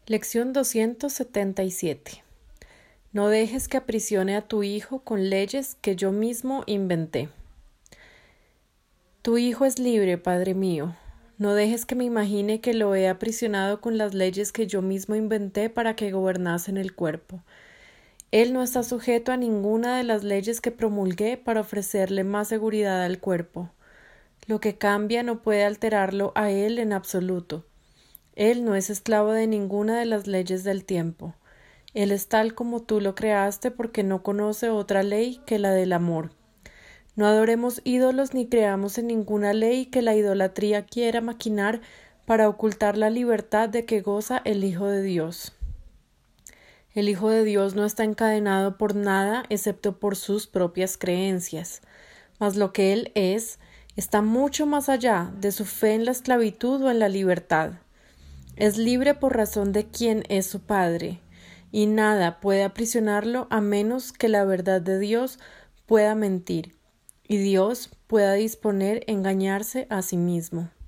Lección 277. No dejes que aprisione a tu hijo con leyes que yo mismo inventé. Tu hijo es libre, Padre mío. No dejes que me imagine que lo he aprisionado con las leyes que yo mismo inventé para que gobernasen el cuerpo. Él no está sujeto a ninguna de las leyes que promulgué para ofrecerle más seguridad al cuerpo. Lo que cambia no puede alterarlo a él en absoluto. Él no es esclavo de ninguna de las leyes del tiempo. Él es tal como tú lo creaste porque no conoce otra ley que la del amor. No adoremos ídolos ni creamos en ninguna ley que la idolatría quiera maquinar para ocultar la libertad de que goza el Hijo de Dios. El Hijo de Dios no está encadenado por nada excepto por sus propias creencias, mas lo que Él es está mucho más allá de su fe en la esclavitud o en la libertad. Es libre por razón de quién es su Padre, y nada puede aprisionarlo a menos que la verdad de Dios pueda mentir, y Dios pueda disponer engañarse a sí mismo.